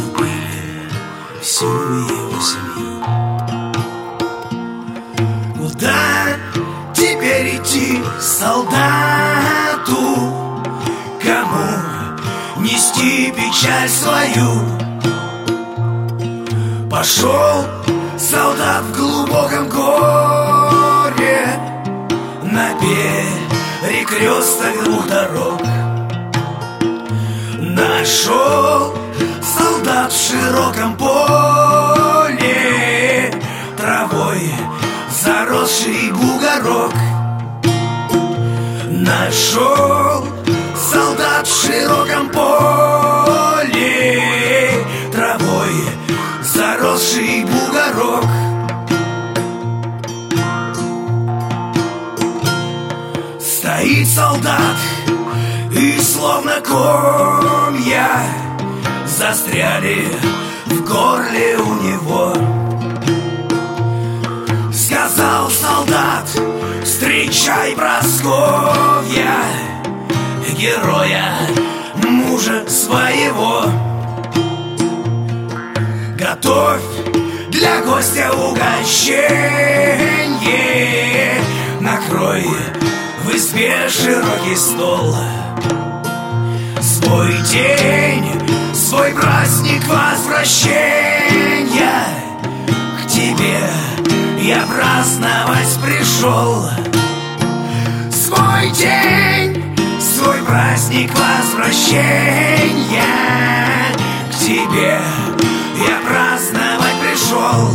убили всю его семью. Куда теперь идти солдату? Кому нести печаль свою? Пошел солдат в глубоком горе на перекресток двух дорог. Нашел солдат в широком поле травой заросший бугорок. Нашел солдат в широком поле травой заросший бугорок. Стоит солдат, и словно комья застряли в горле у него. Сказал солдат: встречай, Прасковья, героя, мужа своего. Готовь для гостя угощенье, накрой в избе широкий стол. Свой день, свой праздник возвращения к тебе я праздновать пришел. Свой день, свой праздник возвращения к тебе я праздновать пришел.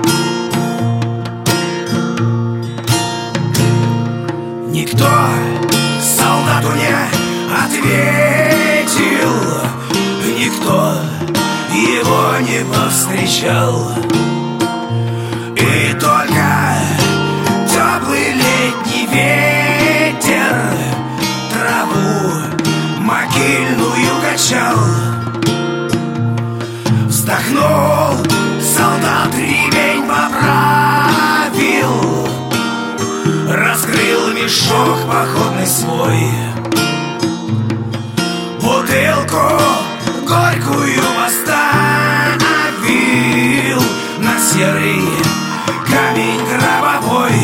Никто солдату не ответил, никто его не повстречал. И только теплый летний ветер траву могильную качал. Вздохнул солдат, ремень поправил, раскрыл мешок походный свой. Бутылку горькую поставил на серый камень гробовой.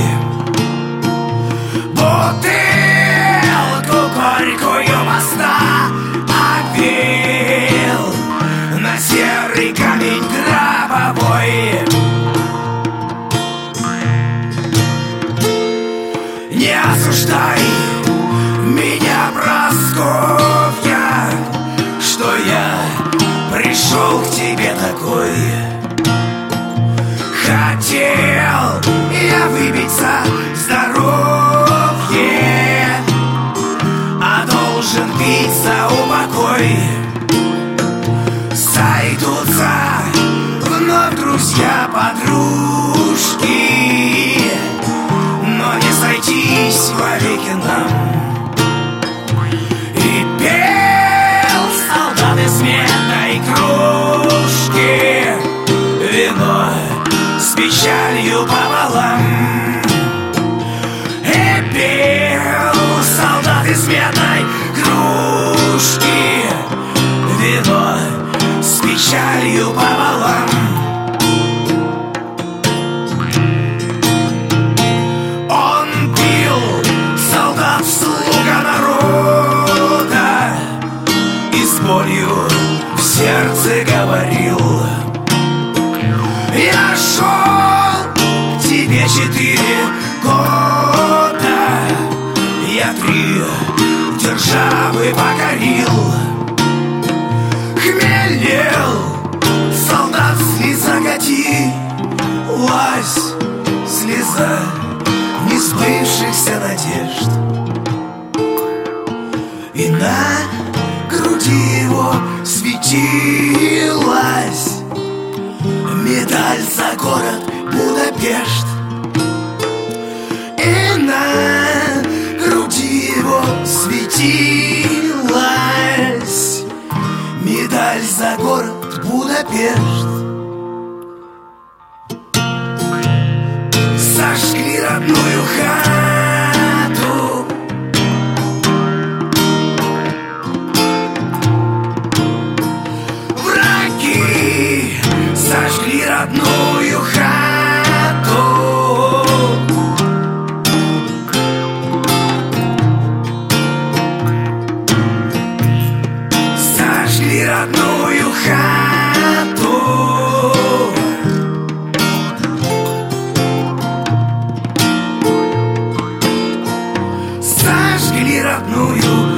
Бутылку горькую поставил на серый камень гробовой. Не осуждай меня, Прасковья, что я пришел к тебе такой. Хотел я выпить за здоровье, а должен пить за упокой. Сойдутся вновь друзья-подружки, но не сойтись вовеки нам. И пел солдат из медной кружки вино с печалью пополам. И пел солдат из медной кружки вино с печалью пополам. Он пил, солдат, слуга народа, и с болью в сердце говорил: я шел к тебе 4 года, я 3 державы покорил. Хмелел солдат, слеза катилась, слеза несбывшихся надежд. И на груди его светилась медаль за город Будапешт. И на груди его светилась медаль за город Будапешт. Сожгли родную хату, враги огоньки сожгли родную хату. Сожгли родную хату. Сожгли родную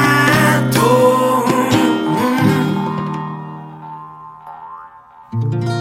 хату.